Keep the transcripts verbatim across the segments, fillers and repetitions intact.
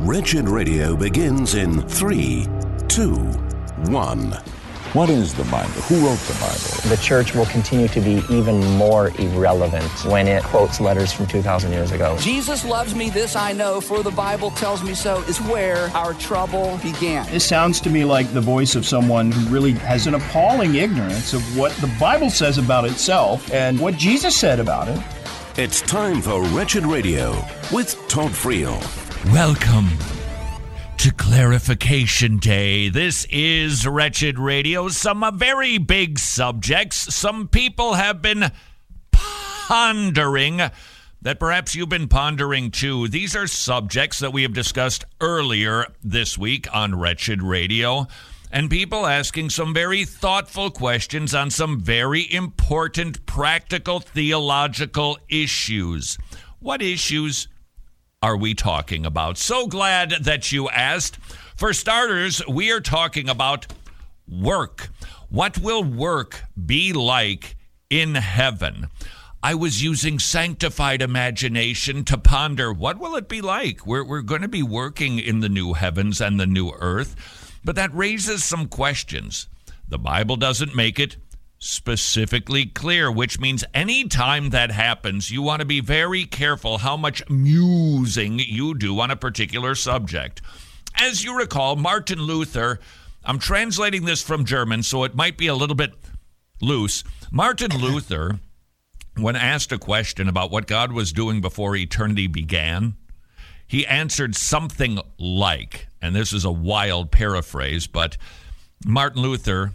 Wretched Radio begins in three, two, one. What is the Bible? Who wrote the Bible? The church will continue to be even more irrelevant when it quotes letters from two thousand years ago. Jesus loves me, this I know, for the Bible tells me so, is where our trouble began. This sounds to me like the voice of someone who really has an appalling ignorance of what the Bible says about itself and what Jesus said about it. It's time for Wretched Radio with Todd Friel. Welcome to Clarification Day. This is Wretched Radio. Some uh, very big subjects. Some people have been pondering that perhaps you've been pondering too. These are subjects that we have discussed earlier this week on Wretched Radio, and people asking some very thoughtful questions on some very important practical theological issues. What issues are we talking about? So glad that you asked. For starters, we are talking about work. What will work be like in heaven? I was using sanctified imagination to ponder, what will it be like? We're, we're going to be working in the new heavens and the new earth, but that raises some questions. The Bible doesn't make it specifically clear, which means any time that happens, you want to be very careful how much musing you do on a particular subject. As you recall, Martin Luther, I'm translating this from German, so it might be a little bit loose. Martin Luther, when asked a question about what God was doing before eternity began, he answered something like, and this is a wild paraphrase, but Martin Luther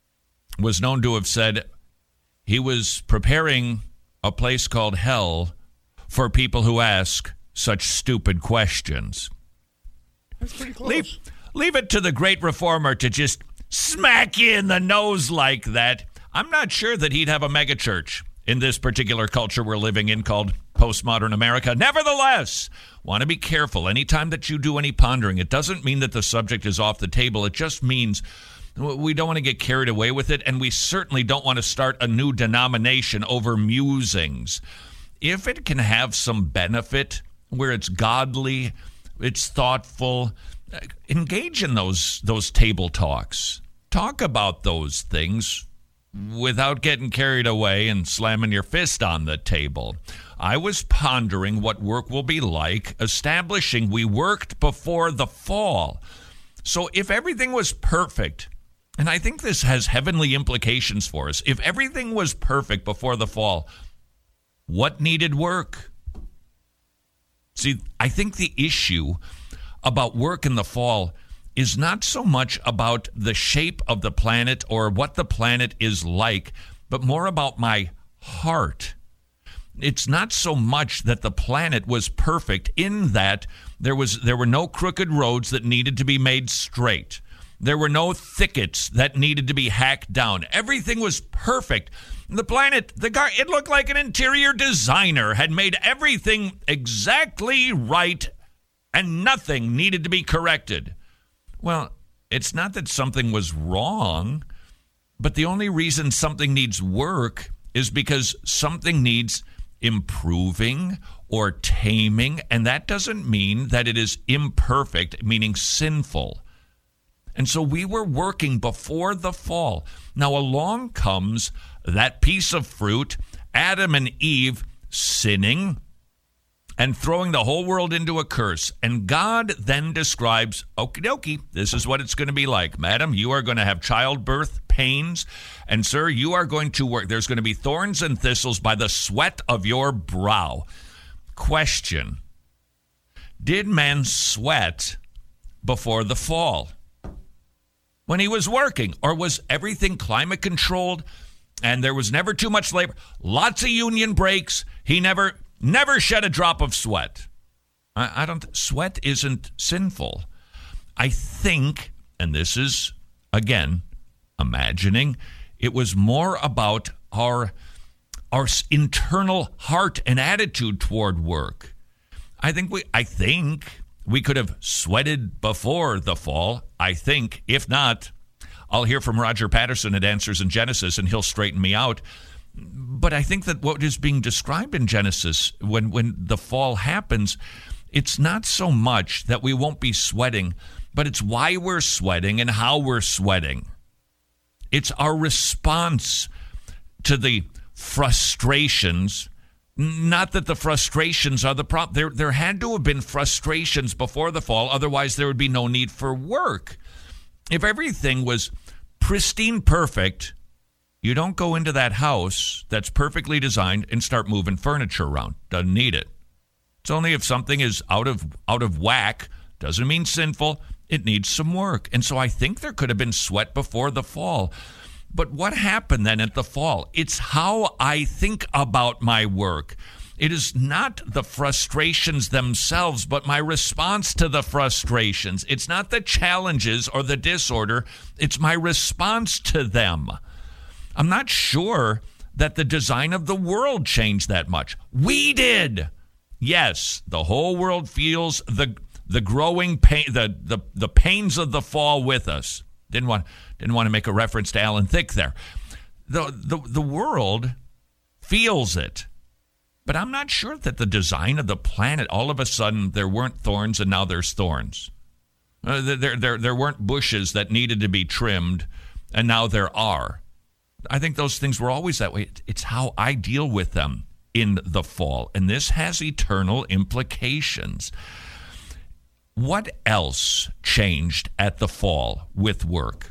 was known to have said he was preparing a place called hell for people who ask such stupid questions. That's pretty close. Leave, leave it to the great reformer to just smack you in the nose like that. I'm not sure that he'd have a megachurch in this particular culture we're living in called postmodern America. Nevertheless, want to be careful. Anytime that you do any pondering, it doesn't mean that the subject is off the table. It just means we don't want to get carried away with it, and we certainly don't want to start a new denomination over musings. If it can have some benefit, where it's godly, it's thoughtful, engage in those those table talks. Talk about those things without getting carried away and slamming your fist on the table. I was pondering what work will be like, establishing we worked before the fall. So if everything was perfect, and I think this has heavenly implications for us. If everything was perfect before the fall, what needed work? See, I think the issue about work in the fall is not so much about the shape of the planet or what the planet is like, but more about my heart. It's not so much that the planet was perfect in that there was there were no crooked roads that needed to be made straight. There were no thickets that needed to be hacked down. Everything was perfect. The planet, the gar- it looked like an interior designer had made everything exactly right and nothing needed to be corrected. Well, it's not that something was wrong, but the only reason something needs work is because something needs improving or taming, and that doesn't mean that it is imperfect, meaning sinful. And so we were working before the fall. Now along comes that piece of fruit, Adam and Eve sinning and throwing the whole world into a curse. And God then describes, okie dokie, this is what it's going to be like. Madam, you are going to have childbirth pains. And sir, you are going to work. There's going to be thorns and thistles by the sweat of your brow. Question: did man sweat before the fall when he was working? Or was everything climate controlled and there was never too much labor? Lots of union breaks. He never, never shed a drop of sweat. I, I don't, sweat isn't sinful. I think, and this is, again, imagining, it was more about our, our internal heart and attitude toward work. I think we, I think we could have sweated before the fall, I think. If not, I'll hear from Roger Patterson at Answers in Genesis, and he'll straighten me out. But I think that what is being described in Genesis, when, when the fall happens, it's not so much that we won't be sweating, but it's why we're sweating and how we're sweating. It's our response to the frustrations. Not that the frustrations are the problem. There, there had to have been frustrations before the fall. Otherwise, there would be no need for work. If everything was pristine perfect, you don't go into that house that's perfectly designed and start moving furniture around. Doesn't need it. It's only if something is out of out of whack, doesn't mean sinful, it needs some work. And so I think there could have been sweat before the fall. But what happened then at the fall? It's how I think about my work. It is not the frustrations themselves, but my response to the frustrations. It's not the challenges or the disorder. It's my response to them. I'm not sure that the design of the world changed that much. We did. Yes, the whole world feels the the growing pain, the, the, the pains of the fall with us. Didn't want didn't want to make a reference to Alan Thicke there. The, the the world feels it, but I'm not sure that the design of the planet, all of a sudden there weren't thorns and now there's thorns. Uh, there, there, there weren't bushes that needed to be trimmed and now there are. I think those things were always that way. It's how I deal with them in the fall, and this has eternal implications. What else changed at the fall with work?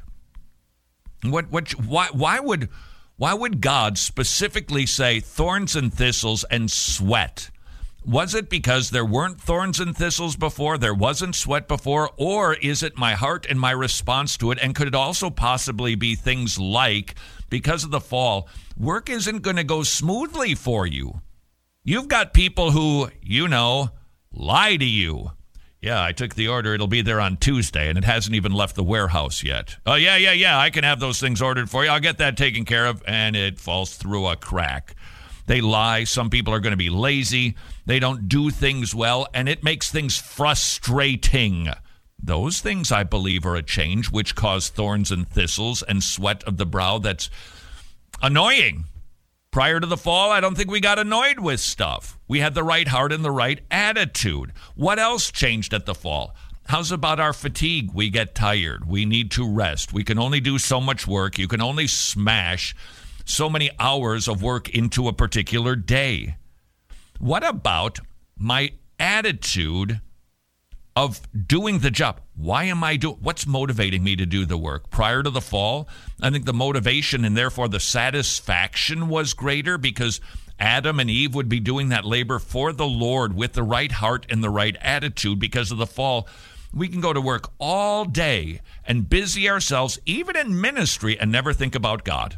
What? What? Why? Why would? Why would God specifically say thorns and thistles and sweat? Was it because there weren't thorns and thistles before, there wasn't sweat before, or is it my heart and my response to it? And could it also possibly be things like, because of the fall, work isn't going to go smoothly for you? You've got people who, you know, lie to you. Yeah, I took the order. It'll be there on Tuesday, and it hasn't even left the warehouse yet. Oh, yeah, yeah, yeah, I can have those things ordered for you. I'll get that taken care of, and it falls through a crack. They lie. Some people are going to be lazy. They don't do things well, and it makes things frustrating. Those things, I believe, are a change, which cause thorns and thistles and sweat of the brow that's annoying. Prior to the fall, I don't think we got annoyed with stuff. We had the right heart and the right attitude. What else changed at the fall? How's about our fatigue? We get tired. We need to rest. We can only do so much work. You can only smash so many hours of work into a particular day. What about my attitude of doing the job? Why am I doing? What's motivating me to do the work? Prior to the fall, I think the motivation and therefore the satisfaction was greater because Adam and Eve would be doing that labor for the Lord with the right heart and the right attitude. Because of the fall, we can go to work all day and busy ourselves, even in ministry, and never think about God.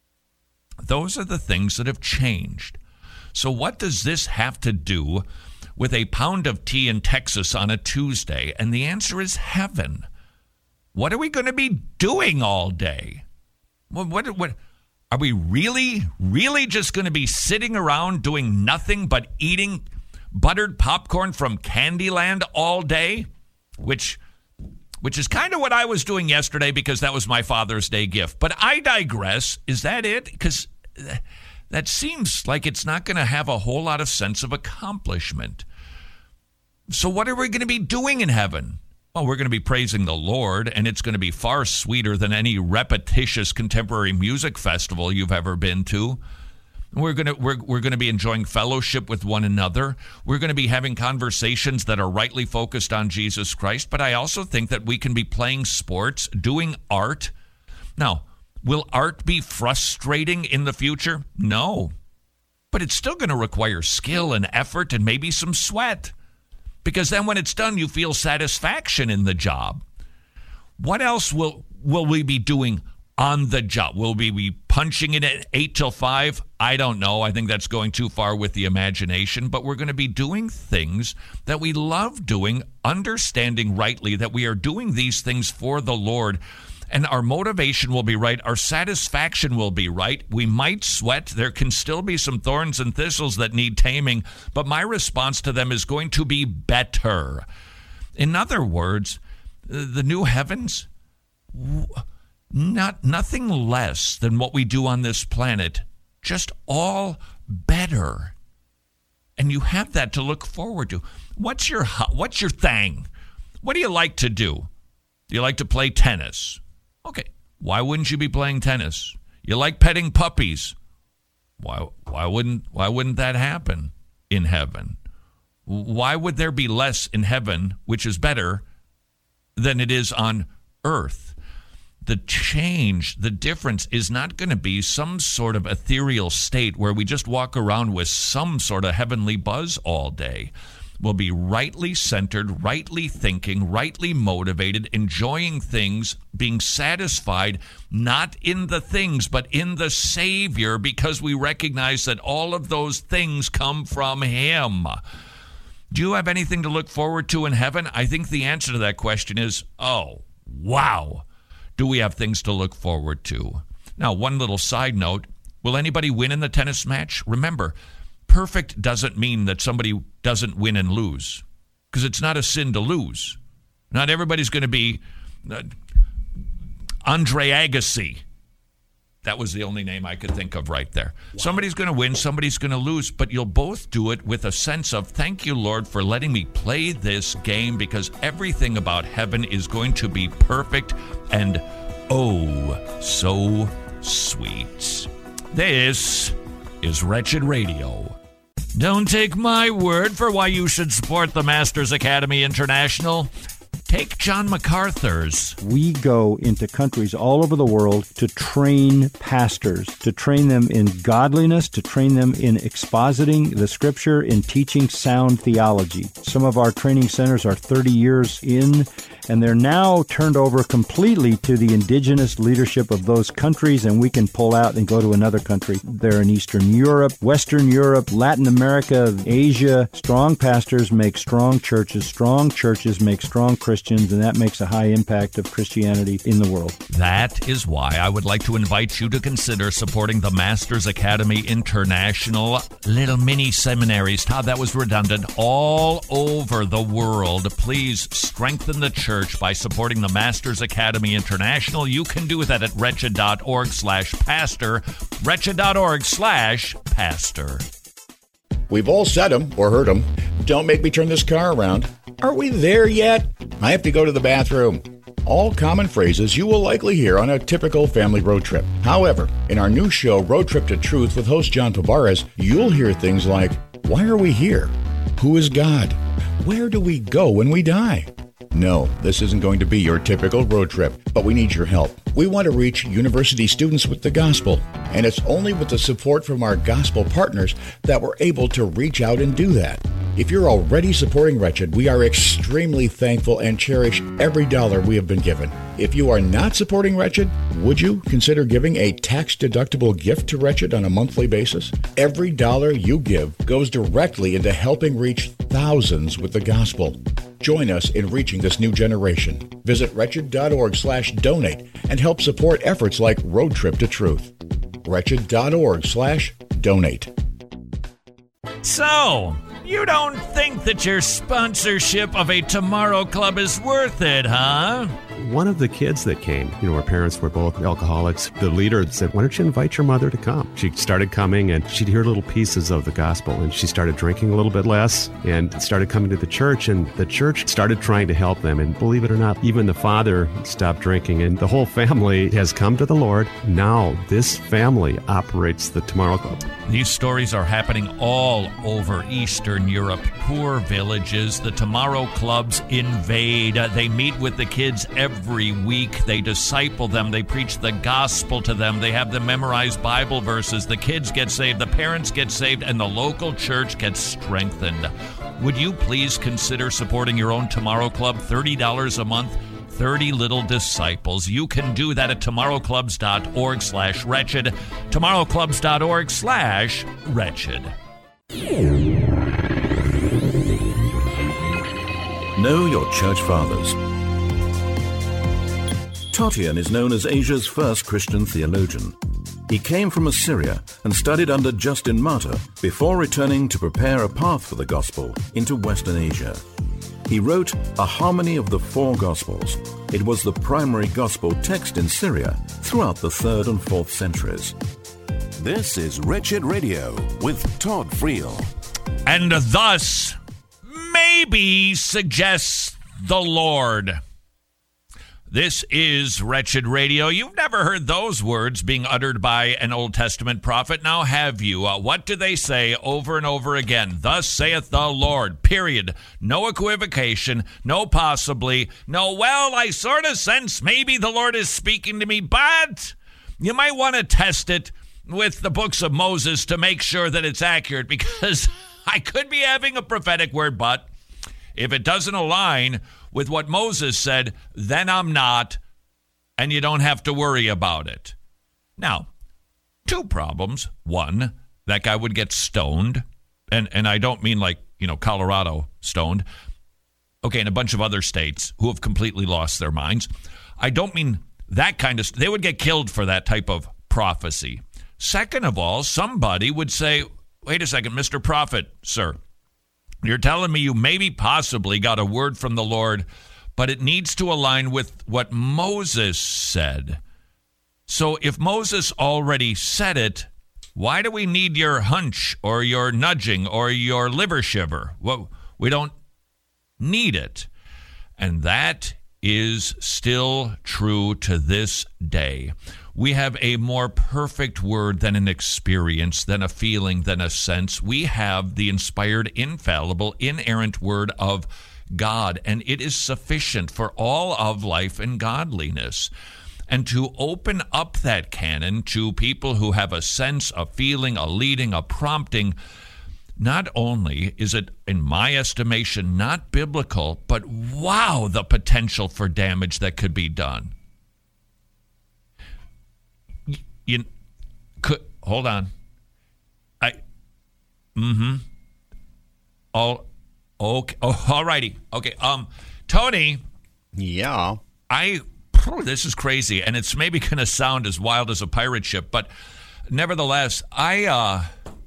Those are the things that have changed. So what does this have to do with a pound of tea in Texas on a Tuesday? And the answer is heaven. What are we going to be doing all day? What, what, what are we really, really just going to be sitting around doing nothing but eating buttered popcorn from Candyland all day? Which, which is kind of what I was doing yesterday because that was my Father's Day gift. But I digress. Is that it? Because that seems like it's not going to have a whole lot of sense of accomplishment. So what are we going to be doing in heaven? Well, we're going to be praising the Lord, and it's going to be far sweeter than any repetitious contemporary music festival you've ever been to. We're going to we're, we're going to be enjoying fellowship with one another. We're going to be having conversations that are rightly focused on Jesus Christ. But I also think that we can be playing sports, doing art. Now, will art be frustrating in the future? No. But it's still going to require skill and effort and maybe some sweat. Because then when it's done, you feel satisfaction in the job. What else will, will we be doing on the job? Will we be punching it at eight till five? I don't know. I think that's going too far with the imagination. But we're going to be doing things that we love doing, understanding rightly that we are doing these things for the Lord. And our motivation will be right. Our satisfaction will be right. We might sweat. There can still be some thorns and thistles that need taming, but my response to them is going to be better. In other words, the new heavens, not nothing less than what we do on this planet, just all better. And you have that to look forward to. What's your what's your thing? What do you like to do? Do you like to play tennis? Okay, why wouldn't you be playing tennis? You like petting puppies? Why why wouldn't why wouldn't that happen in heaven? Why would there be less in heaven, which is better, than it is on earth? The change, the difference is not going to be some sort of ethereal state where we just walk around with some sort of heavenly buzz all day. We'll be rightly centered, rightly thinking, rightly motivated, enjoying things, being satisfied, not in the things, but in the Savior, because we recognize that all of those things come from Him. Do you have anything to look forward to in heaven? I think the answer to that question is, oh, wow. Do we have things to look forward to? Now, one little side note, will anybody win in the tennis match? Remember, perfect doesn't mean that somebody doesn't win and lose, because it's not a sin to lose. Not everybody's going to be uh, Andre Agassi. That was the only name I could think of right there. Wow. Somebody's going to win, somebody's going to lose, but you'll both do it with a sense of, thank you, Lord, for letting me play this game, because everything about heaven is going to be perfect and oh, so sweet. This is Wretched Radio. Don't take my word for why you should support the Masters Academy International. Take John MacArthur's. We go into countries all over the world to train pastors, to train them in godliness, to train them in expositing the Scripture, in teaching sound theology. Some of our training centers are thirty years in, and they're now turned over completely to the indigenous leadership of those countries, and we can pull out and go to another country. They're in Eastern Europe, Western Europe, Latin America, Asia. Strong pastors make strong churches. Strong churches make strong Christians. And that makes a high impact of Christianity in the world. That is why I would like to invite you to consider supporting the Masters Academy International. Little mini seminaries, Todd, that was redundant, all over the world. Please strengthen the church by supporting the Masters Academy International. You can do that at wretched.org slash pastor, wretched.org slash pastor. We've all said them or heard them. Don't make me turn this car around. Are we there yet? I have to go to the bathroom. All common phrases you will likely hear on a typical family road trip. However, in our new show, Road Trip to Truth with host John Tavares, you'll hear things like, why are we here? Who is God? Where do we go when we die? No, this isn't going to be your typical road trip, but we need your help. We want to reach university students with the gospel, and it's only with the support from our gospel partners that we're able to reach out and do that. If you're already supporting Wretched, we are extremely thankful and cherish every dollar we have been given. If you are not supporting Wretched, would you consider giving a tax-deductible gift to Wretched on a monthly basis? Every dollar you give goes directly into helping reach thousands with the gospel. Join us in reaching this new generation. Visit wretched.org slash donate and help support efforts like Road Trip to Truth. Wretched.org slash donate. So, you don't think that your sponsorship of a Tomorrow Club is worth it, huh? One of the kids that came, you know, her parents were both alcoholics. The leader said, why don't you invite your mother to come? She started coming, and she'd hear little pieces of the gospel, and she started drinking a little bit less and started coming to the church, and the church started trying to help them. And believe it or not, even the father stopped drinking, and the whole family has come to the Lord. Now, this family operates the Tomorrow Club. These stories are happening all over Eastern Europe. Poor villages. The Tomorrow Clubs invade. They meet with the kids every week. They disciple them. They preach the gospel to them. They have them memorize Bible verses. The kids get saved. The parents get saved. And the local church gets strengthened. Would you please consider supporting your own Tomorrow Club? thirty dollars a month. thirty little disciples. You can do that at tomorrowclubs.org slash wretched. tomorrowclubs.org slash wretched. Know your church fathers. Tatian is known as Asia's first Christian theologian. He came from Assyria and studied under Justin Martyr before returning to prepare a path for the gospel into Western Asia. He wrote A Harmony of the Four Gospels. It was the primary gospel text in Syria throughout the third and fourth centuries. This is Wretched Radio with Todd Friel. and thus maybe suggests the Lord. This is Wretched Radio. You've never heard those words being uttered by an Old Testament prophet. Now have you? Uh, what do they say over and over again? Thus saith the Lord, period. No equivocation, no possibly, no, well, I sort of sense maybe the Lord is speaking to me, but you might want to test it with the books of Moses to make sure that it's accurate, because I could be having a prophetic word, but if it doesn't align with what Moses said, then I'm not, and you don't have to worry about it. Now, two problems. One, that guy would get stoned, and, and I don't mean like, you know, Colorado stoned. Okay, and a bunch of other states who have completely lost their minds. I don't mean that kind of, they would get killed for that type of prophecy. Second of all, somebody would say, wait a second, Mister Prophet, sir, you're telling me you maybe possibly got a word from the Lord, but it needs to align with what Moses said. So if Moses already said it, why do we need your hunch or your nudging or your liver shiver? Well, we don't need it. And that is still true to this day. We have a more perfect word than an experience, than a feeling, than a sense. We have the inspired, infallible, inerrant word of God, and it is sufficient for all of life and godliness. And to open up that canon to people who have a sense, a feeling, a leading, a prompting, not only is it, in my estimation, not biblical, but wow, the potential for damage that could be done. You could hold on. I mm-hmm. All okay. Oh, all righty. Okay. Um, Tony. Yeah. I. This is crazy, and it's maybe going to sound as wild as a pirate ship, but nevertheless, I. Uh,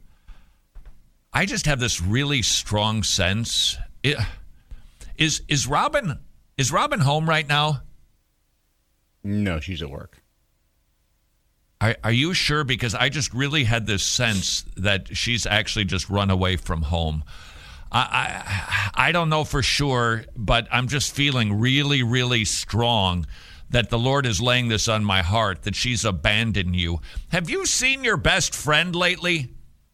I just have this really strong sense. It, is is Robin is Robin home right now? No, she's at work. Are, are you sure? Because I just really had this sense that she's actually just run away from home. I, I I don't know for sure, but I'm just feeling really, really strong that the Lord is laying this on my heart, that she's abandoned you. Have you seen your best friend lately?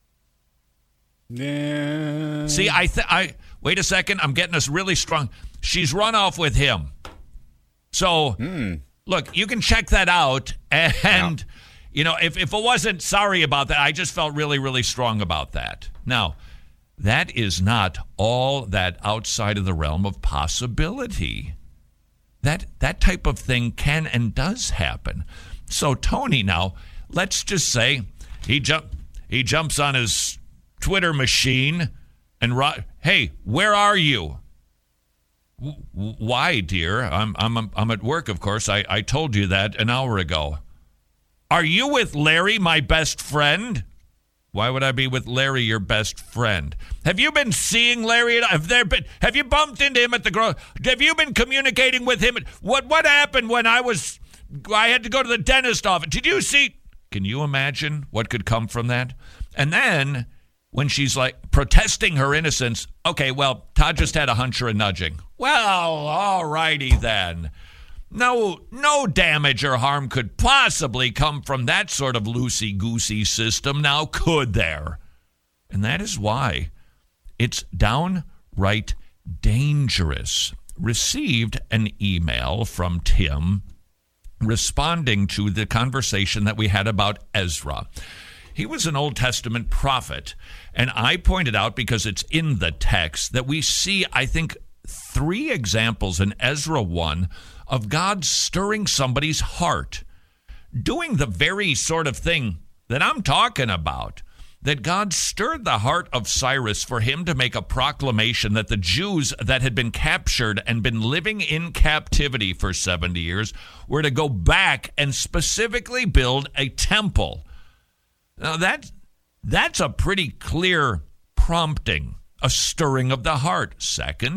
Yeah. See, I th- I wait a second. I'm getting this really strong. She's run off with him. So, mm. look, you can check that out. And, yeah. you know, if, if it wasn't sorry about that, I just felt really, really strong about that. Now, that is not all that outside of the realm of possibility. That that type of thing can and does happen. So, Tony, now, let's just say he jump he jumps on his Twitter machine and ro- hey, where are you? W- why, dear? I'm I'm I'm at work, of course. I, I told you that an hour ago. Are you with Larry, my best friend? Why would I be with Larry, your best friend? Have you been seeing Larry? Have there been? Have you bumped into him at the gro? Have you been communicating with him? What What happened when I was? I had to go to the dentist office. Did you see? Can you imagine what could come from that? And then when she's like protesting her innocence, okay, well, Todd just had a hunch or a nudging. Well, all righty then. No, no damage or harm could possibly come from that sort of loosey-goosey system, now could there? And that is why it's downright dangerous. Received an email from Tim responding to the conversation that we had about Ezra. He was an Old Testament prophet, and I pointed out, because it's in the text, that we see, I think, three examples in Ezra one of God stirring somebody's heart, doing the very sort of thing that I'm talking about, that God stirred the heart of Cyrus for him to make a proclamation that the Jews that had been captured and been living in captivity for seventy years were to go back and specifically build a temple. Now, that, that's a pretty clear prompting, a stirring of the heart. Second,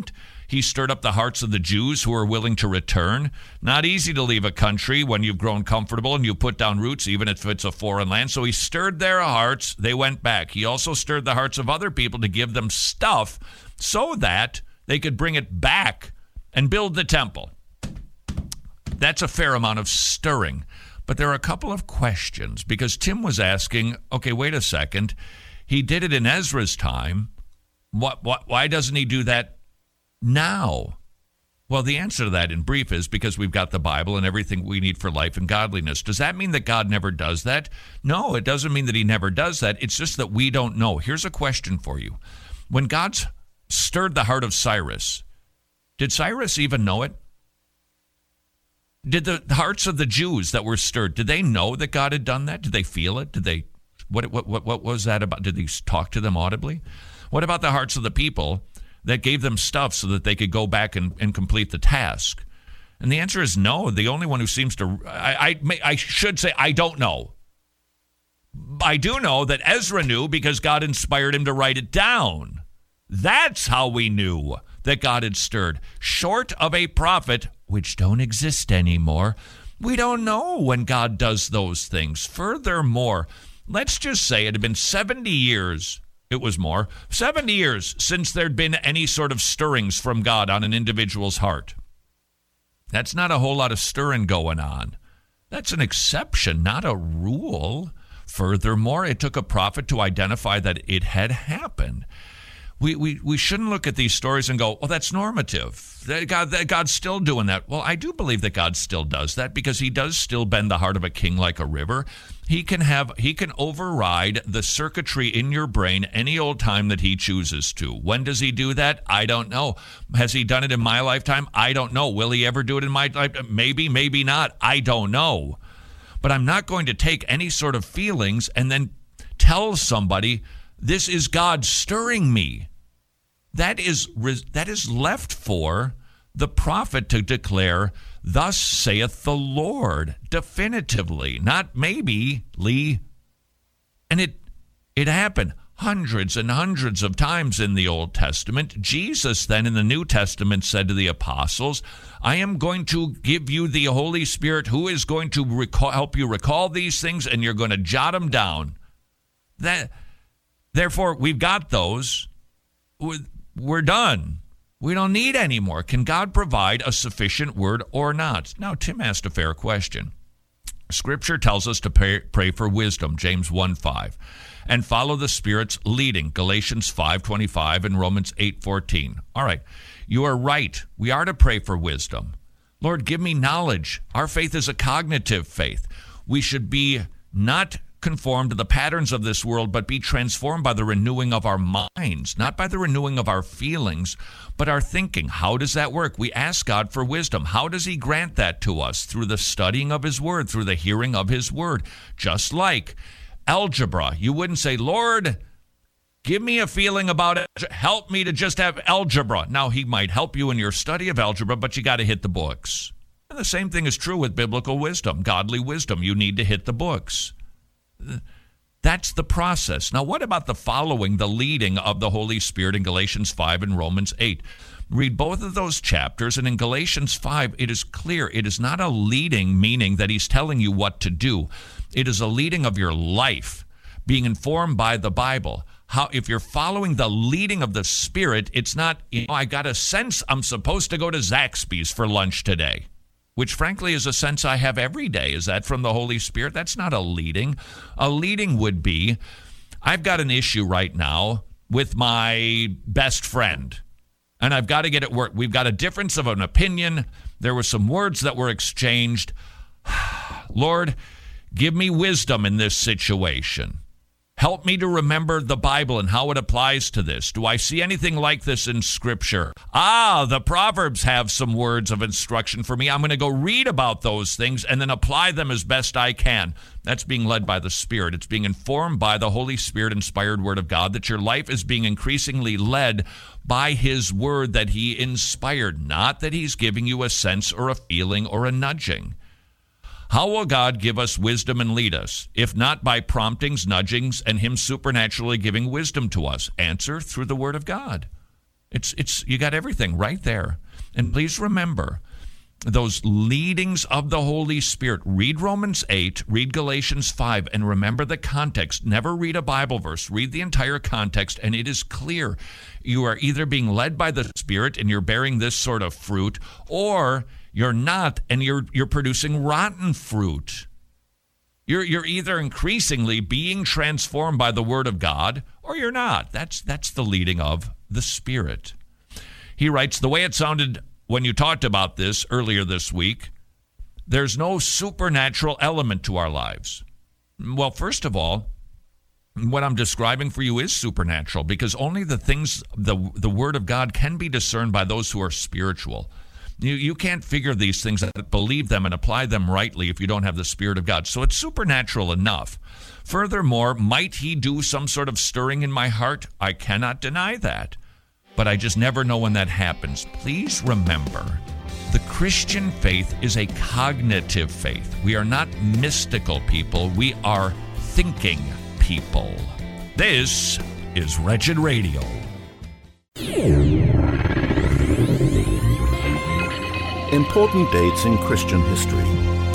He stirred up the hearts of the Jews who are willing to return. Not easy to leave a country when you've grown comfortable and you put down roots, even if it's a foreign land. So he stirred their hearts. They went back. He also stirred the hearts of other people to give them stuff so that they could bring it back and build the temple. That's a fair amount of stirring. But there are a couple of questions, because Tim was asking, okay, wait a second. He did it in Ezra's time. What, what, why doesn't he do that now? Well, the answer to that in brief is because we've got the Bible and everything we need for life and godliness. Does that mean that God never does that? No, it doesn't mean that he never does that. It's just that we don't know. Here's a question for you. When God stirred the heart of Cyrus, did Cyrus even know it? Did the hearts of the Jews that were stirred, did they know that God had done that? Did they feel it? Did they, what, what, what, what was that about? Did he talk to them audibly? What about the hearts of the people that gave them stuff so that they could go back and, and complete the task? And the answer is no. The only one who seems to, I, I, I should say, I don't know. I do know that Ezra knew because God inspired him to write it down. That's how we knew that God had stirred. Short of a prophet, which don't exist anymore, we don't know when God does those things. Furthermore, let's just say it had been seventy years, it was more, seventy years since there'd been any sort of stirrings from God on an individual's heart. That's not a whole lot of stirring going on. That's an exception, not a rule. Furthermore, it took a prophet to identify that it had happened. We, we we shouldn't look at these stories and go, well, that's normative. That God, that God's still doing that. Well, I do believe that God still does that because he does still bend the heart of a king like a river. He can have he can override the circuitry in your brain any old time that he chooses to. When does he do that? I don't know. Has he done it in my lifetime? I don't know. Will he ever do it in my lifetime? Maybe, maybe not. I don't know. But I'm not going to take any sort of feelings and then tell somebody, this is God stirring me. That is that is left for the prophet to declare, thus saith the Lord, definitively, not maybe, Lee. And it it happened hundreds and hundreds of times in the Old Testament. Jesus then in the New Testament said to the apostles, I am going to give you the Holy Spirit who is going to recall, help you recall these things, and you're going to jot them down. That... Therefore, we've got those. We're done. We don't need any more. Can God provide a sufficient word or not? Now, Tim asked a fair question. Scripture tells us to pray, pray for wisdom, James one five, and follow the Spirit's leading, Galatians five twenty-five and Romans eight fourteen. All right, you are right. We are to pray for wisdom. Lord, give me knowledge. Our faith is a cognitive faith. We should be not conform to the patterns of this world, but be transformed by the renewing of our minds, not by the renewing of our feelings, but our thinking. How does that work? We ask God for wisdom. How does he grant that to us? Through the studying of his word, through the hearing of his word. Just like algebra. You wouldn't say, Lord, give me a feeling about it. Help me to just have algebra. Now, he might help you in your study of algebra, but you got to hit the books. And the same thing is true with biblical wisdom, godly wisdom. You need to hit the books. That's the process. Now, what about the following, the leading of the Holy Spirit in Galatians five and Romans eight? Read both of those chapters, and in Galatians five, it is clear. It is not a leading, meaning that he's telling you what to do. It is a leading of your life, being informed by the Bible. How, if you're following the leading of the Spirit, it's not, you know, I got a sense I'm supposed to go to Zaxby's for lunch today, which frankly is a sense I have every day. Is that from the Holy Spirit? That's not a leading. A leading would be, I've got an issue right now with my best friend, and I've got to get it worked. We've got a difference of an opinion. There were some words that were exchanged. Lord, give me wisdom in this situation. Help me to remember the Bible and how it applies to this. Do I see anything like this in Scripture? Ah, the Proverbs have some words of instruction for me. I'm going to go read about those things and then apply them as best I can. That's being led by the Spirit. It's being informed by the Holy Spirit-inspired Word of God that your life is being increasingly led by His Word that He inspired, not that He's giving you a sense or a feeling or a nudging. How will God give us wisdom and lead us, if not by promptings, nudgings, and Him supernaturally giving wisdom to us? Answer, through the Word of God. It's it's you got everything right there. And please remember those leadings of the Holy Spirit. Read Romans eight, read Galatians five, and remember the context. Never read a Bible verse. Read the entire context, and it is clear. You are either being led by the Spirit and you're bearing this sort of fruit, or you're not, and you're you're producing rotten fruit. You're you're either increasingly being transformed by the Word of God, or you're not. That's that's the leading of the Spirit. He writes, the way it sounded when you talked about this earlier this week, there's no supernatural element to our lives. Well, first of all, what I'm describing for you is supernatural, because only the things, the, the Word of God can be discerned by those who are spiritual. You, you can't figure these things out, believe them, and apply them rightly if you don't have the Spirit of God. So it's supernatural enough. Furthermore, might he do some sort of stirring in my heart? I cannot deny that. But I just never know when that happens. Please remember, the Christian faith is a cognitive faith. We are not mystical people. We are thinking people. This is Wretched Radio. Important dates in Christian history.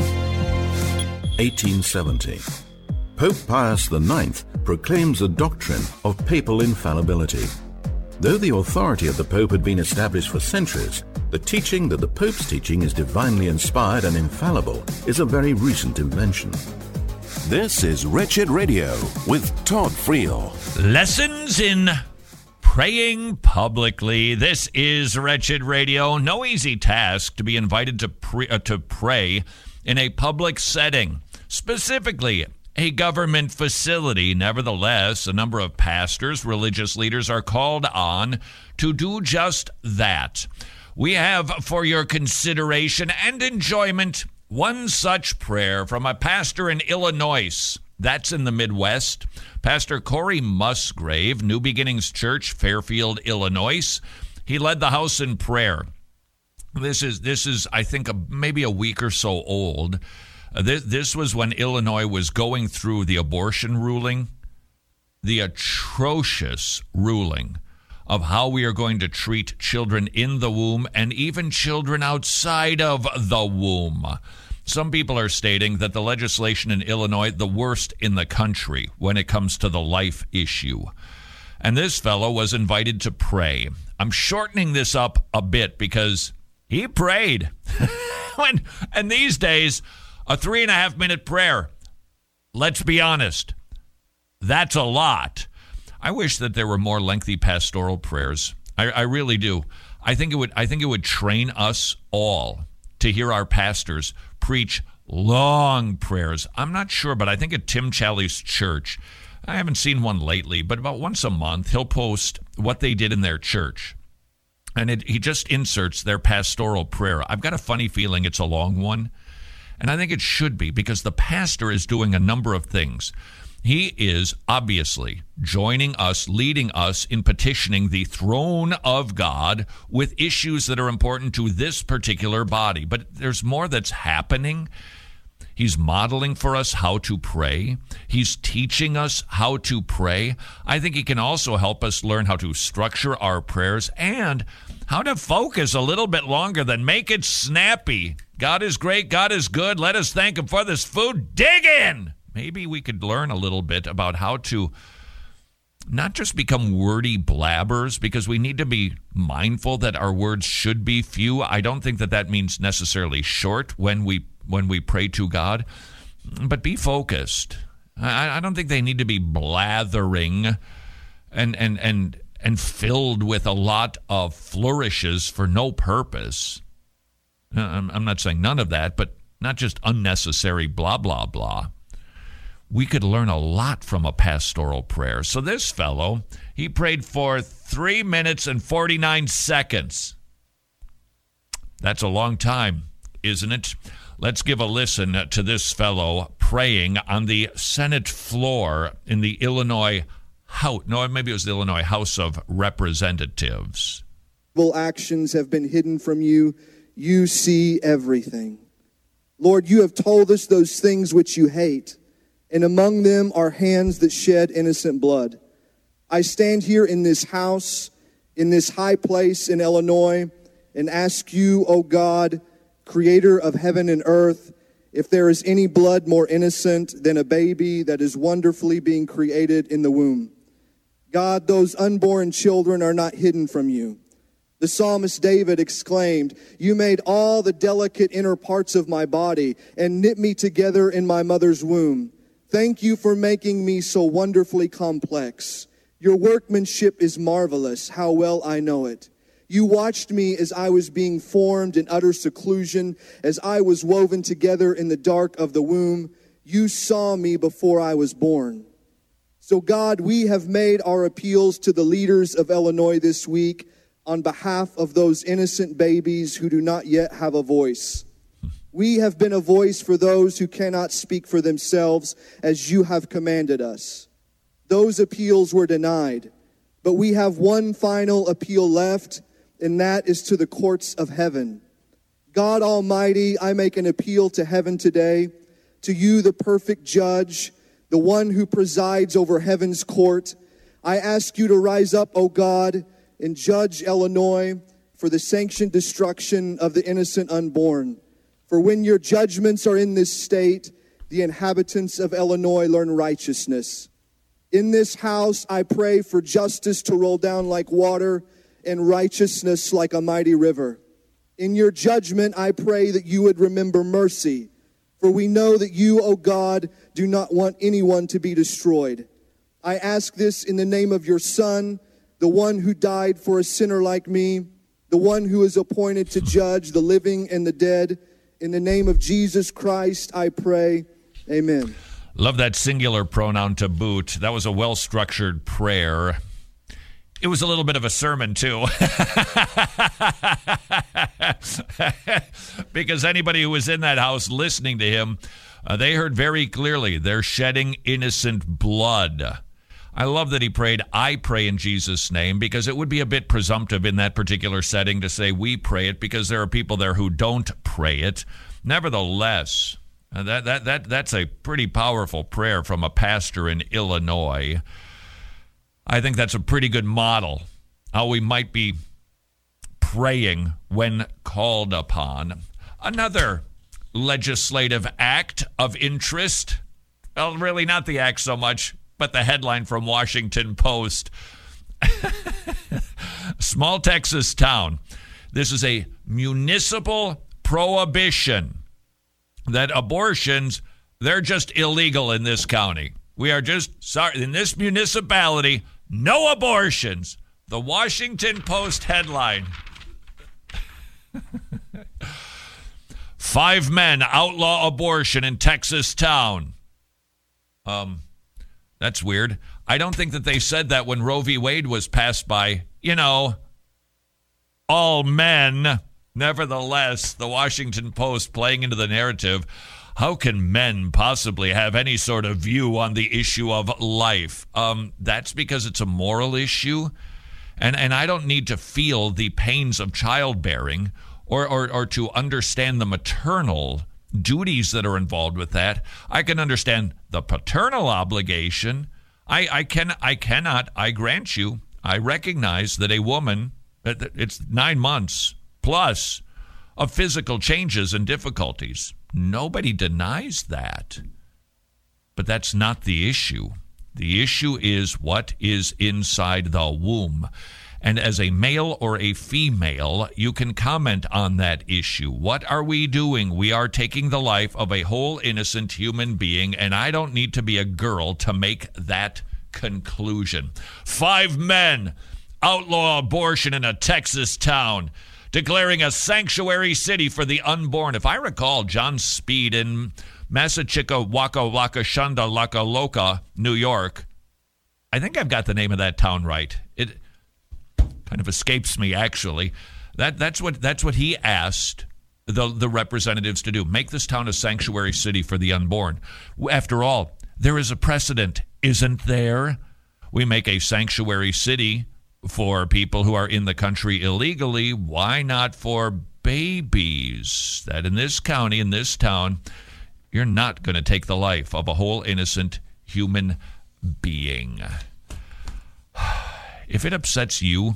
eighteen seventy. Pope Pius the ninth proclaims a doctrine of papal infallibility. Though the authority of the Pope had been established for centuries, the teaching that the Pope's teaching is divinely inspired and infallible is a very recent invention. This is Wretched Radio with Todd Friel. Lessons in praying publicly. This is Wretched Radio. No easy task to be invited to pre- uh, to pray in a public setting, specifically a government facility. Nevertheless, a number of pastors, religious leaders are called on to do just that. We have for your consideration and enjoyment one such prayer from a pastor in Illinois. That's in the Midwest. Pastor Corey Musgrave, New Beginnings Church, Fairfield, Illinois. He led the house in prayer. This is, this is I think, a, maybe a week or so old. Uh, this, this was when Illinois was going through the abortion ruling, the atrocious ruling of how we are going to treat children in the womb and even children outside of the womb. Some people are stating that the legislation in Illinois, the worst in the country when it comes to the life issue. And this fellow was invited to pray. I'm shortening this up a bit because he prayed. when, and these days, a three and a half minute prayer, let's be honest, that's a lot. I wish that there were more lengthy pastoral prayers. I, I really do. I think it would. I think it would train us all to hear our pastors preach long prayers. I'm not sure, but I think at Tim Challies' church, I haven't seen one lately, but about once a month he'll post what they did in their church, and it, he just inserts their pastoral prayer. I've got a funny feeling it's a long one. And I think it should be, because the pastor is doing a number of things. He is obviously joining us, leading us in petitioning the throne of God with issues that are important to this particular body. But there's more that's happening. He's modeling for us how to pray. He's teaching us how to pray. I think he can also help us learn how to structure our prayers and how to focus a little bit longer than make it snappy. God is great. God is good. Let us thank him for this food. Dig in. Maybe we could learn a little bit about how to not just become wordy blabbers, because we need to be mindful that our words should be few. I don't think that that means necessarily short when we when we pray to God, but be focused. I, I don't think they need to be blathering and and and and filled with a lot of flourishes for no purpose. I'm, I'm not saying none of that, but not just unnecessary blah, blah, blah. We could learn a lot from a pastoral prayer. So this fellow, he prayed for three minutes and forty-nine seconds. That's a long time, isn't it? Let's give a listen to this fellow praying on the Senate floor in the Illinois House. No, maybe it was the Illinois House of Representatives. Evil actions have been hidden from you. You see everything. Lord, you have told us those things which you hate, and among them are hands that shed innocent blood. I stand here in this house in this high place in Illinois and ask you, O God, creator of heaven and earth, if there is any blood more innocent than a baby that is wonderfully being created in the womb. God, those unborn children are not hidden from you. The psalmist David exclaimed, you made all the delicate inner parts of my body and knit me together in my mother's womb. Thank you for making me so wonderfully complex. Your workmanship is marvelous, how well I know it. You watched me as I was being formed in utter seclusion, as I was woven together in the dark of the womb. You saw me before I was born. So God, we have made our appeals to the leaders of Illinois this week on behalf of those innocent babies who do not yet have a voice. We have been a voice for those who cannot speak for themselves as you have commanded us. Those appeals were denied, but we have one final appeal left, and that is to the courts of heaven. God Almighty, I make an appeal to heaven today, to you, the perfect judge, the one who presides over heaven's court. I ask you to rise up, O God, and judge Illinois for the sanctioned destruction of the innocent unborn. For when your judgments are in this state, the inhabitants of Illinois learn righteousness. In this house, I pray for justice to roll down like water and righteousness like a mighty river. In your judgment, I pray that you would remember mercy. For we know that you, O God, do not want anyone to be destroyed. I ask this in the name of your Son, the one who died for a sinner like me, the one who is appointed to judge the living and the dead. In the name of Jesus Christ, I pray. Amen. Love that singular pronoun to boot. That was a well-structured prayer. It was a little bit of a sermon, too. Because anybody who was in that house listening to him, uh, they heard very clearly, they're shedding innocent blood. I love that he prayed, I pray in Jesus' name, because it would be a bit presumptive in that particular setting to say we pray it, because there are people there who don't pray it. Nevertheless, uh, that, that, that, that's a pretty powerful prayer from a pastor in Illinois. I think that's a pretty good model, how we might be praying when called upon. Another legislative act of interest, well, really not the act so much, but the headline from Washington Post. Small Texas town. This is a municipal prohibition that abortions, they're just illegal in this county. We are just sorry. In this municipality, no abortions. The Washington Post headline. Five men outlaw abortion in Texas town. Um, that's weird. I don't think that they said that when Roe v. Wade was passed by, you know, all men. Nevertheless, the Washington Post playing into the narrative. How can men possibly have any sort of view on the issue of life? Um, that's because it's a moral issue. And and I don't need to feel the pains of childbearing or, or, or to understand the maternal duties that are involved with that. I can understand the paternal obligation. I, I can I cannot, I grant you, I recognize that a woman, it's nine months plus of physical changes and difficulties. Nobody denies that. But that's not the issue. The issue is what is inside the womb. And as a male or a female, you can comment on that issue. What are we doing? We are taking the life of a whole innocent human being, and I don't need to be a girl to make that conclusion. Five men outlaw abortion in a Texas town, declaring a sanctuary city for the unborn. If I recall, John Speed in Massachusetts, Waka Waka Shunda Laka Loka, New York. I think I've got the name of that town right. It kind of escapes me, actually. That that's what that's what he asked the the representatives to do. Make this town a sanctuary city for the unborn. After all, there is a precedent, isn't there? We make a sanctuary city for people who are in the country illegally. Why not for babies? That in this county, in this town, you're not going to take the life of a whole innocent human being. If it upsets you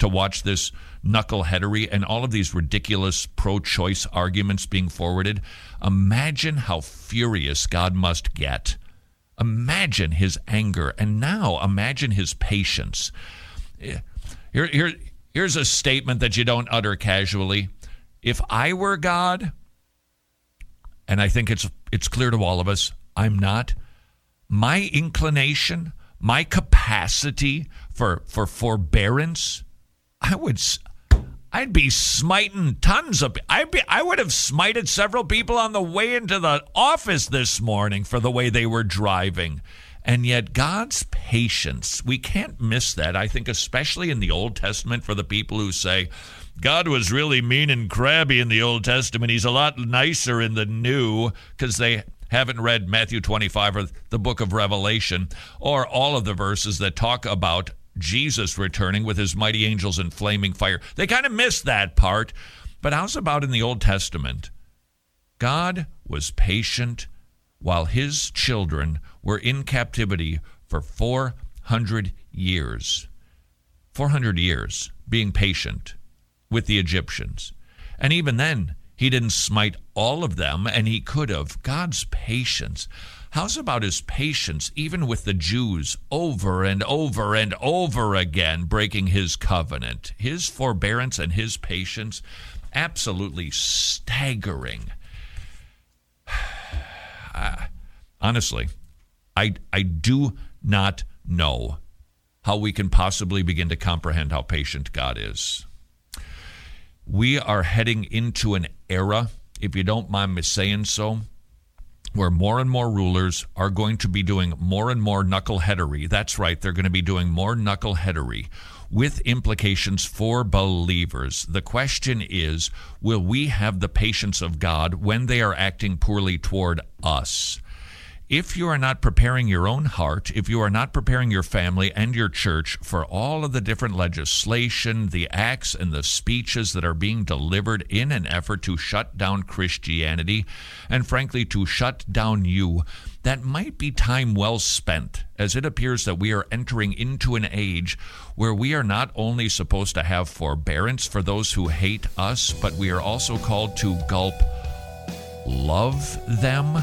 to watch this knuckleheadery and all of these ridiculous pro-choice arguments being forwarded. Imagine how furious God must get. Imagine his anger, and now imagine his patience. Here, here, here's a statement that you don't utter casually. If I were God, and I think it's it's clear to all of us, I'm not, my inclination, my capacity for for forbearance, I would, I'd be smiting tons of. I'd be, I would have smited several people on the way into the office this morning for the way they were driving. And yet God's patience, we can't miss that. I think especially in the Old Testament, for the people who say, God was really mean and crabby in the Old Testament. He's a lot nicer in the New, because they haven't read Matthew twenty-five or the book of Revelation, or all of the verses that talk about Jesus returning with his mighty angels in flaming fire. They kind of miss that part. But how's about in the Old Testament? God was patient while his children were in captivity for four hundred years. four hundred years being patient with the Egyptians. And even then, he didn't smite all of them, and he could have. God's patience. How's about his patience even with the Jews over and over and over again breaking his covenant? His forbearance and his patience, absolutely staggering. Uh, honestly, I, I do not know how we can possibly begin to comprehend how patient God is. We are heading into an era, if you don't mind me saying so, where more and more rulers are going to be doing more and more knuckleheadery. That's right, they're going to be doing more knuckleheadery with implications for believers. The question is, will we have the patience of God when they are acting poorly toward us? If you are not preparing your own heart, if you are not preparing your family and your church for all of the different legislation, the acts and the speeches that are being delivered in an effort to shut down Christianity, and frankly to shut down you, that might be time well spent, as it appears that we are entering into an age where we are not only supposed to have forbearance for those who hate us, but we are also called to gulp, love them.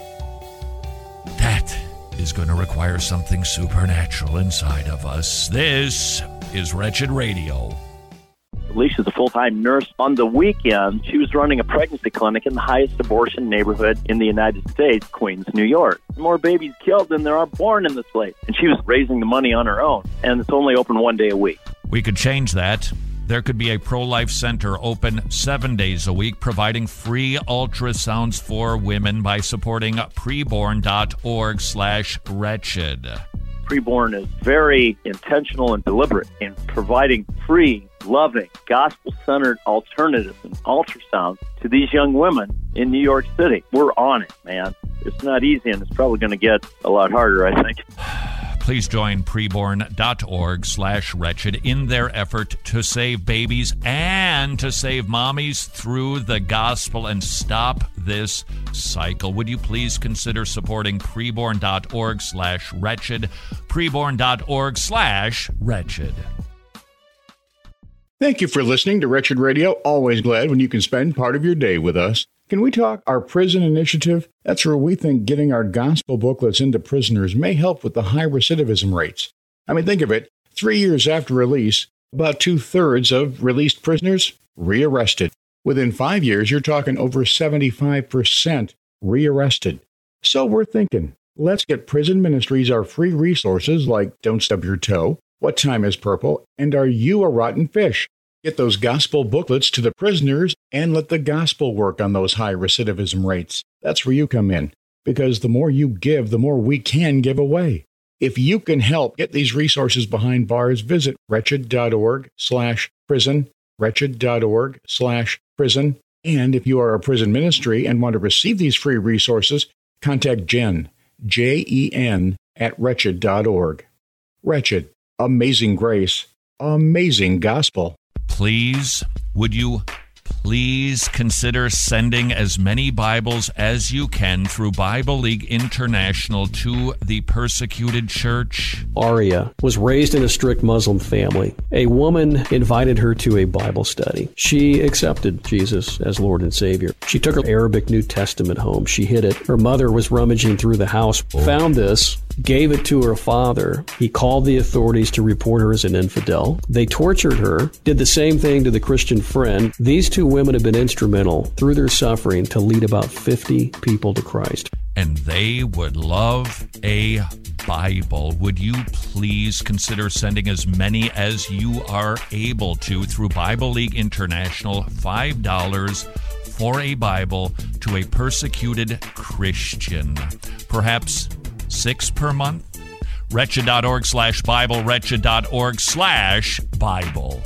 That is going to require something supernatural inside of us. This is Wretched Radio. Alicia's a full-time nurse. On the weekend, she was running a pregnancy clinic in the highest abortion neighborhood in the United States, Queens, New York. More babies killed than there are born in this place. And she was raising the money on her own. And it's only open one day a week. We could change that. There could be a pro-life center open seven days a week, providing free ultrasounds for women by supporting preborn.org slash wretched. Preborn is very intentional and deliberate in providing free, loving, gospel-centered alternatives and ultrasounds to these young women in New York City. We're on it, man. It's not easy, and it's probably going to get a lot harder, I think. Please join preborn.org slash wretched in their effort to save babies and to save mommies through the gospel and stop this cycle. Would you please consider supporting preborn.org slash wretched, preborn.org slash wretched. Thank you for listening to Wretched Radio. Always glad when you can spend part of your day with us. Can we talk our prison initiative? That's where we think getting our gospel booklets into prisoners may help with the high recidivism rates. I mean, think of it. Three years after release, about two-thirds of released prisoners rearrested. Within five years, you're talking over seventy-five percent rearrested. So we're thinking, let's get prison ministries our free resources like Don't Stub Your Toe, What Time is Purple, and Are You a Rotten Fish? Get those gospel booklets to the prisoners and let the gospel work on those high recidivism rates. That's where you come in, because the more you give, the more we can give away. If you can help get these resources behind bars, visit wretched.org slash prison, wretched.org slash prison. And if you are a prison ministry and want to receive these free resources, contact Jen, J E N, at wretched dot org. Wretched, amazing grace, amazing gospel. Please, would you please consider sending as many Bibles as you can through Bible League International to the persecuted church? Aria was raised in a strict Muslim family. A woman invited her to a Bible study. She accepted Jesus as Lord and Savior. She took her Arabic New Testament home. She hid it. Her mother was rummaging through the house, found this, gave it to her father. He called the authorities to report her as an infidel. They tortured her, did the same thing to the Christian friend. These two women have been instrumental through their suffering to lead about fifty people to Christ. And they would love a Bible. Would you please consider sending as many as you are able to through Bible League International, five dollars for a Bible to a persecuted Christian. Perhaps six per month? Wretched.org slash Bible, wretched.org slash Bible.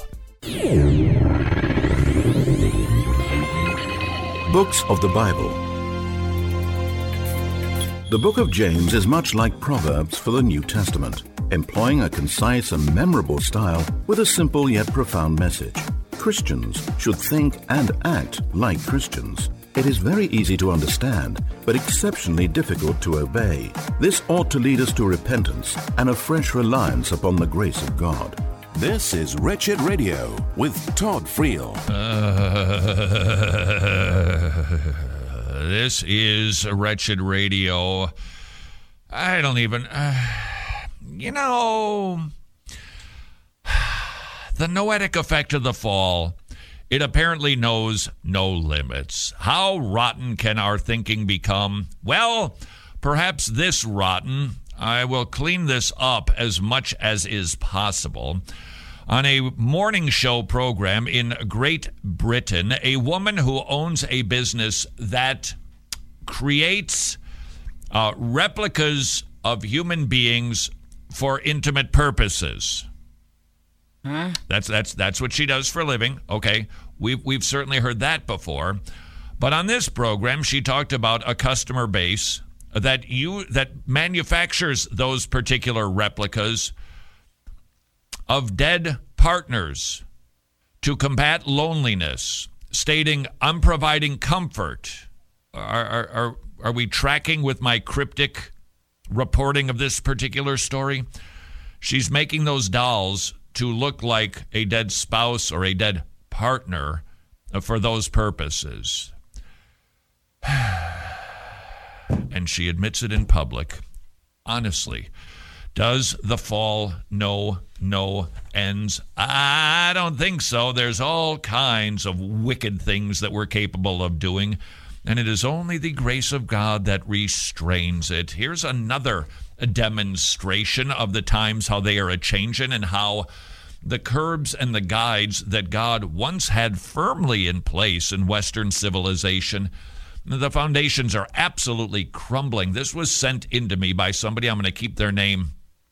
Books of the Bible. The book of James is much like Proverbs for the New Testament, employing a concise and memorable style with a simple yet profound message. Christians should think and act like Christians. It is very easy to understand, but exceptionally difficult to obey. This ought to lead us to repentance and a fresh reliance upon the grace of God. This is Wretched Radio with Todd Friel. Uh, this is Wretched Radio. I don't even... Uh, you know... The noetic effect of the fall, it apparently knows no limits. How rotten can our thinking become? Well, perhaps this rotten. I will clean this up as much as is possible. On a morning show program in Great Britain, a woman who owns a business that creates uh, replicas of human beings for intimate purposes. Huh? That's that's that's what she does for a living. Okay, we've we've certainly heard that before, but on this program, she talked about a customer base that you that manufactures those particular replicas of dead partners to combat loneliness, stating, "I'm providing comfort." Are are are, are we tracking with my cryptic reporting of this particular story? She's making those dolls to look like a dead spouse or a dead partner for those purposes. And she admits it in public. Honestly, does the fall know no ends? I don't think so. There's all kinds of wicked things that we're capable of doing, and it is only the grace of God that restrains it. Here's another demonstration of the times, how they are a-changing, and how the curbs and the guides that God once had firmly in place in Western civilization, the foundations are absolutely crumbling. This was sent into me by somebody. I'm going to keep their name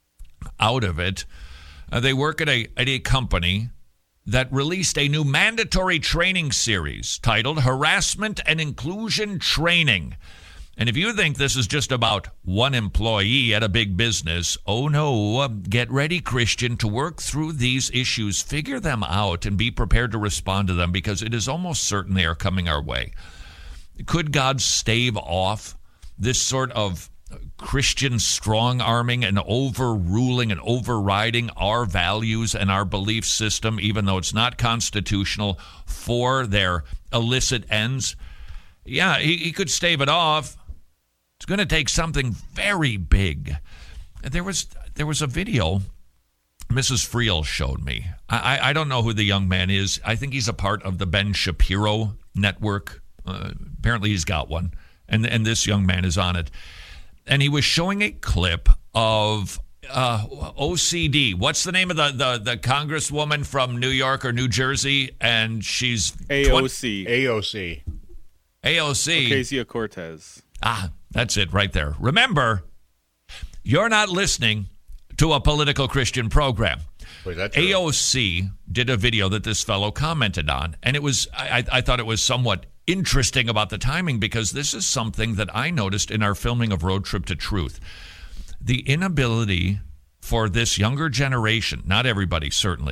out of it. Uh, they work at a, at a company that released a new mandatory training series titled Harassment and Inclusion Training. And if you think this is just about one employee at a big business, oh no, get ready, Christian, to work through these issues, figure them out, and be prepared to respond to them, because it is almost certain they are coming our way. Could God stave off this sort of Christian strong-arming and overruling and overriding our values and our belief system, even though it's not constitutional, for their illicit ends? Yeah, he, he could stave it off. It's going to take something very big. There was there was a video Missus Friel showed me. I, I, I don't know who the young man is. I think he's a part of the Ben Shapiro network. Uh, apparently he's got one. And, and this young man is on it. And he was showing a clip of uh, O C D. What's the name of the, the, the congresswoman from New York or New Jersey? And she's... A O C. A O C. A O C. Ocasio-Cortez. Ah, that's it right there. Remember, you're not listening to a political Christian program. Wait, that's true. A O C did a video that this fellow commented on, and it was I, I thought it was somewhat interesting about the timing, because this is something that I noticed in our filming of Road Trip to Truth. The inability for this younger generation, not everybody certainly,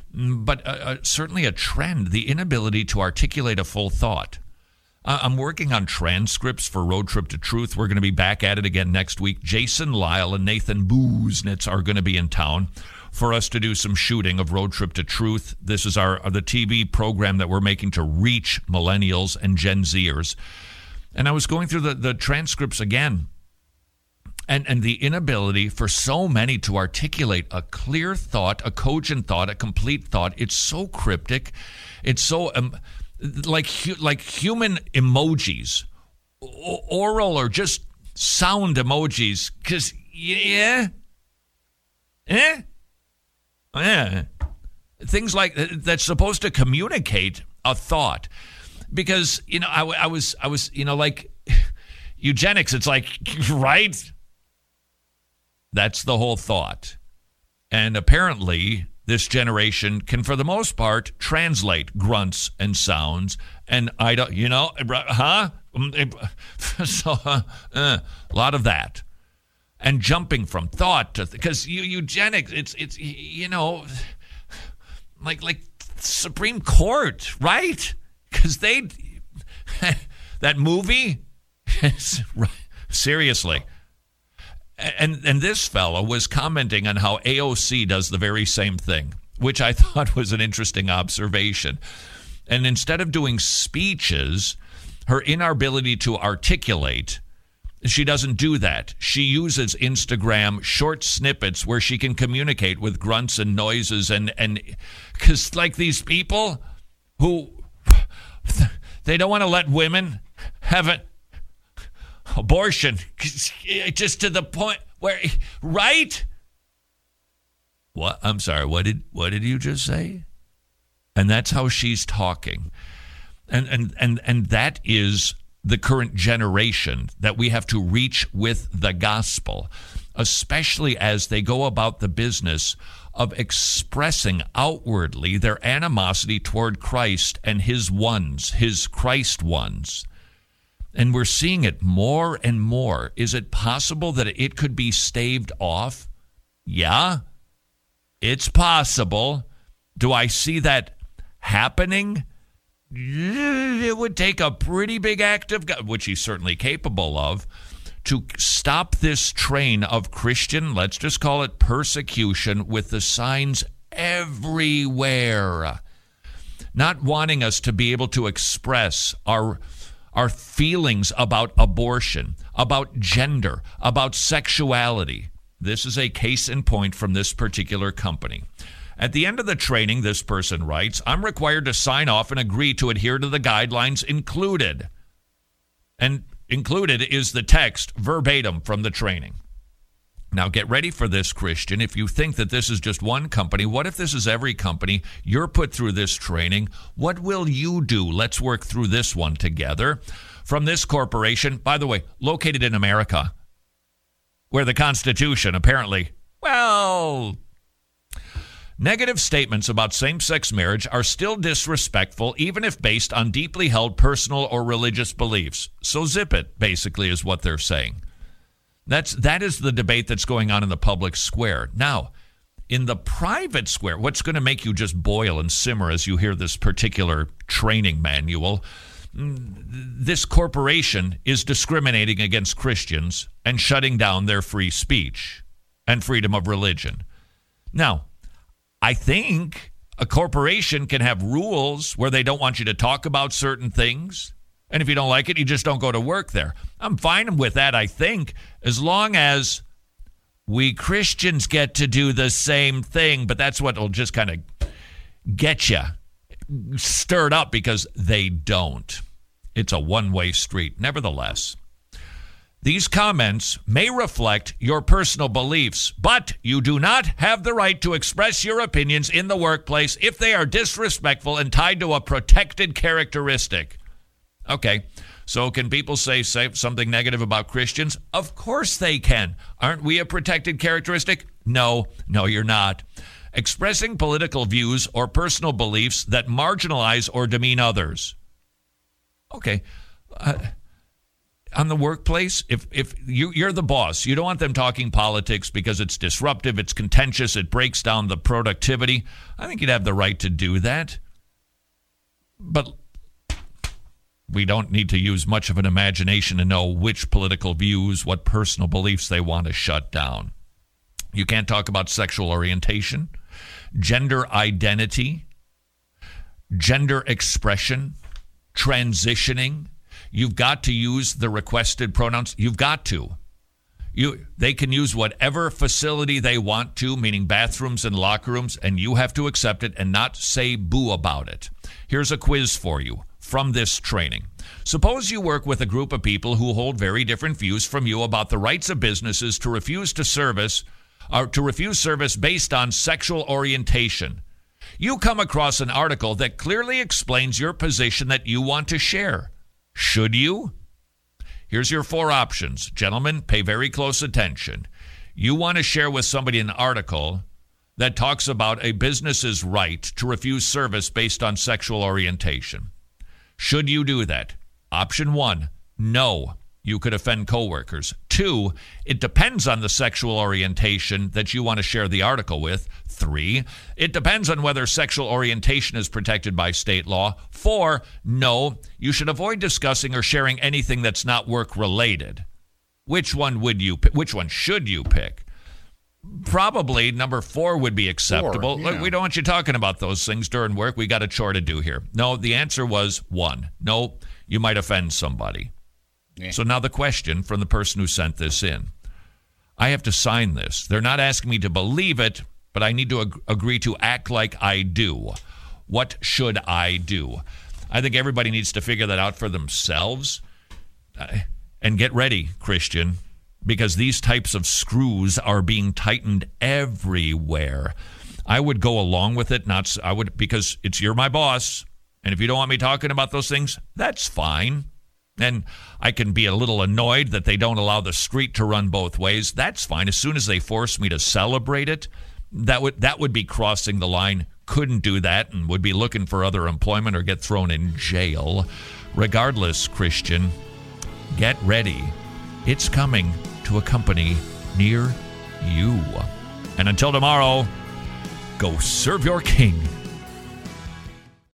but uh, uh, certainly a trend, the inability to articulate a full thought. Uh, I'm working on transcripts for Road Trip to Truth. We're going to be back at it again next week. Jason Lyle and Nathan Busenitz are going to be in town for us to do some shooting of Road Trip to Truth. This is our the T V program that we're making to reach millennials and Gen Zers. And I was going through the, the transcripts again, and, and the inability for so many to articulate a clear thought, a cogent thought, a complete thought. It's so cryptic. It's so um, like like human emojis, oral or just sound emojis. Because, yeah, eh? Yeah. Things like that's supposed to communicate a thought. Because, you know, I, I was, I was, you know, like eugenics, it's like, right? That's the whole thought. And apparently, this generation can, for the most part, translate grunts and sounds. And I don't, you know, huh? So, uh, a lot of that. And jumping from thought to, because eugenics, it's, it's, you know, like, like Supreme Court, right? Because they, that movie, seriously. And and this fellow was commenting on how A O C does the very same thing, which I thought was an interesting observation. And instead of doing speeches, her inability to articulate, she doesn't do that. She uses Instagram short snippets where she can communicate with grunts and noises. And, and because like these people who, they don't want to let women have an abortion, just to the point where, right? What? I'm sorry. What did what did you just say? And that's how she's talking, and and and and that is the current generation that we have to reach with the gospel, especially as they go about the business of expressing outwardly their animosity toward Christ and his ones, his Christ ones. And we're seeing it more and more. Is it possible that it could be staved off? Yeah, it's possible. Do I see that happening? It would take a pretty big act of God, which he's certainly capable of, to stop this train of Christian, let's just call it persecution, with the signs everywhere. Not wanting us to be able to express our our feelings about abortion, about gender, about sexuality. This is a case in point from this particular company. At the end of the training, this person writes, I'm required to sign off and agree to adhere to the guidelines included. And included is the text verbatim from the training. Now get ready for this, Christian. If you think that this is just one company, what if this is every company? You're put through this training. What will you do? Let's work through this one together. From this corporation, by the way, located in America, where the Constitution apparently, well, negative statements about same-sex marriage are still disrespectful, even if based on deeply held personal or religious beliefs. So zip it, basically, is what they're saying. That's that is the debate that's going on in the public square. Now, in the private square, what's going to make you just boil and simmer as you hear this particular training manual? This corporation is discriminating against Christians and shutting down their free speech and freedom of religion. Now, I think a corporation can have rules where they don't want you to talk about certain things. And if you don't like it, you just don't go to work there. I'm fine with that, I think, as long as we Christians get to do the same thing. But that's what will just kind of get you stirred up, because they don't. It's a one-way street. Nevertheless, these comments may reflect your personal beliefs, but you do not have the right to express your opinions in the workplace if they are disrespectful and tied to a protected characteristic. Okay, so can people say, say something negative about Christians? Of course they can. Aren't we a protected characteristic? No, no, you're not. Expressing political views or personal beliefs that marginalize or demean others. Okay, uh, on the workplace, if if you, you're the boss, you don't want them talking politics because it's disruptive, it's contentious, it breaks down the productivity. I think you'd have the right to do that. But we don't need to use much of an imagination to know which political views, what personal beliefs they want to shut down. You can't talk about sexual orientation, gender identity, gender expression, transitioning. You've got to use the requested pronouns. You've got to. You, they can use whatever facility they want to, meaning bathrooms and locker rooms, and you have to accept it and not say boo about it. Here's a quiz for you from this training. Suppose you work with a group of people who hold very different views from you about the rights of businesses to refuse to service or to refuse service based on sexual orientation. You come across an article that clearly explains your position that you want to share. Should you? Here's your four options. Gentlemen, pay very close attention. You want to share with somebody an article that talks about a business's right to refuse service based on sexual orientation. Should you do that? Option one, no. You could offend coworkers. Two, it depends on the sexual orientation that you want to share the article with. Three, it depends on whether sexual orientation is protected by state law. Four, no, you should avoid discussing or sharing anything that's not work-related. Which one would you pick? Which one should you pick? Probably number four would be acceptable. Four, yeah. Look, we don't want you talking about those things during work. We got a chore to do here. No, the answer was one. No, you might offend somebody. Yeah. So now the question from the person who sent this in. I have to sign this. They're not asking me to believe it, but I need to ag- agree to act like I do. What should I do? I think everybody needs to figure that out for themselves. Uh, and get ready, Christian, because these types of screws are being tightened everywhere. I would go along with it, not I would because it's you're my boss, and if you don't want me talking about those things, that's fine. And I can be a little annoyed that they don't allow the street to run both ways. That's fine. As soon as they force me to celebrate it, that would that would be crossing the line. Couldn't do that and would be looking for other employment or get thrown in jail. Regardless, Christian, get ready. It's coming to a company near you. And until tomorrow, go serve your king.